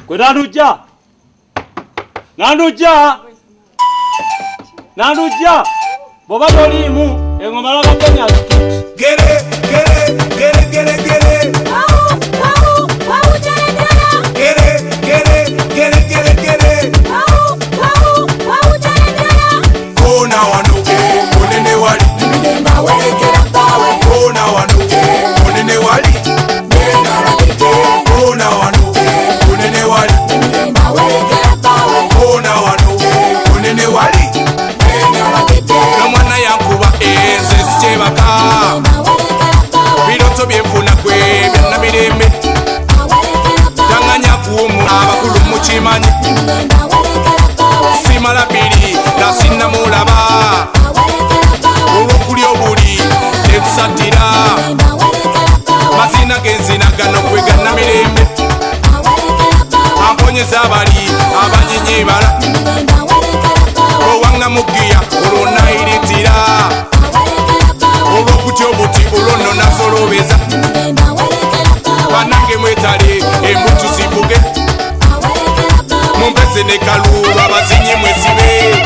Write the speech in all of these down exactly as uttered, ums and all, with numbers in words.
Gwe Nanuja. Nanuja. Nanuja. Boba tolimu engoma la Kenya. Get it, get it, get it, get it, get it. Wow, wow, wow, jana. Get it, get it, get it, get it, get it. Wow, wow, wow, jana. Oh now I know. Onene wali. Ndemba wale kera pawe. Oh now I know. Onene wali. Ndemba wale kera. Oh now I know. Onene wali. Ndemba wale kera pawe. Oh now I know. Onene wali. Ndemba wale kera. Na mwana yankuba enze sichebaka. Biroto byefuna kwe byonna mirembe. Tanganya kuumu abakulu mukimanyi. Simala biri na sinnamulaba. Olw'okuli obuli netusatira. Mazina g'enzina gano kwe ganna mirembe. Amponyeza abali abanyinyi bala. Owanga mugiya olwo nayiritira. Olw'okutya obuti olwo nno nasolobeza. Banange mwetale embutu zivuge. Mumpeze ne kaluba abazinyi mwesibe.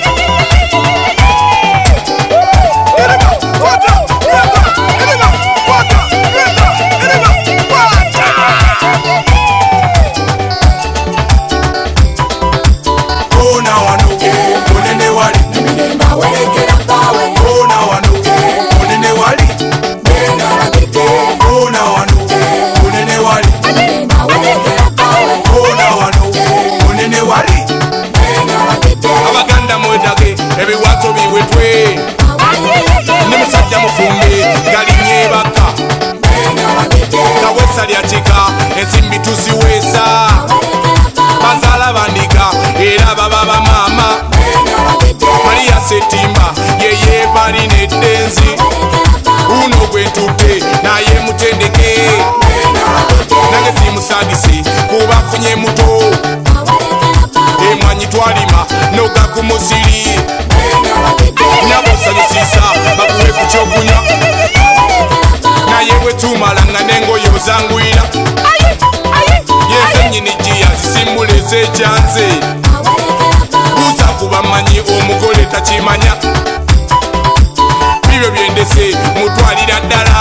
Ebiwato biwetwe Nemusajja mufumbe galinye baka Kawesa lyachika ensimbi tuziwesa Bazala bandika era baba bamama Maria Setimba yeye bali nedenzi Uno gwentute naye mutendeke Nange simusagise kuba funye muto Emwanyi twalima noga kumusiri Nabosanyisisa bakuwe ku kyokunywa naye bwe tumalanga n'engoye ozangwira yenze nnyini giya zisimbula ez'ekyanze buuza kuba mmanyi omugole takimanya bibyo byendese mutwalira ddala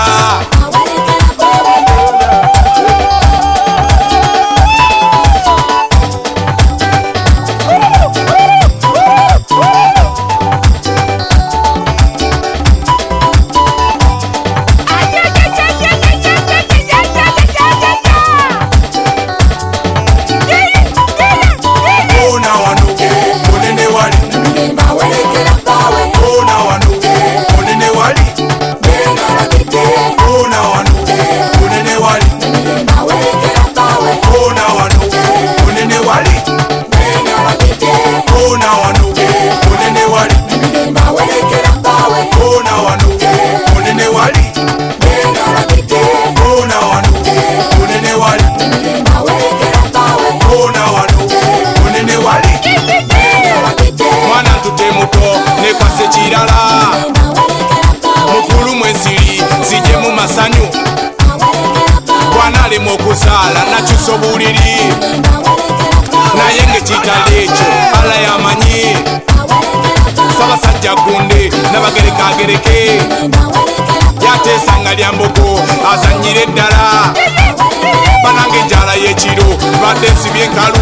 Okuzala nakyusa obuliri naye ng'ekitalo ekyo ala yamanyi Sabasajja gunde n'abagerekagereke yateesa nga lyambogo azannyira eddala banange enjala y'ekiro badde nsibye enkalu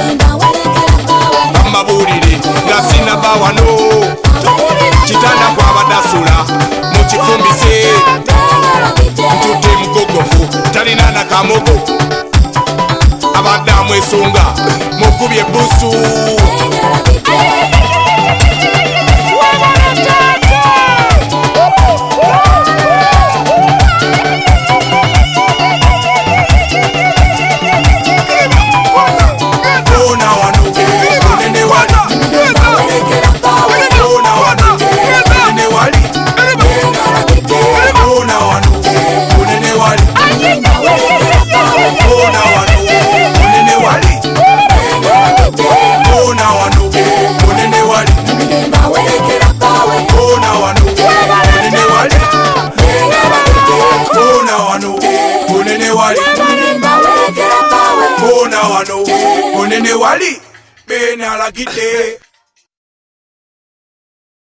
bamabuulire nga sinaba wano kitanda gw'abadasula mu kifumbise ntudde mugogofu talina nakamogo abadde amwesunga mukubye ebbusu Onene wali wano munene wali bene alagidde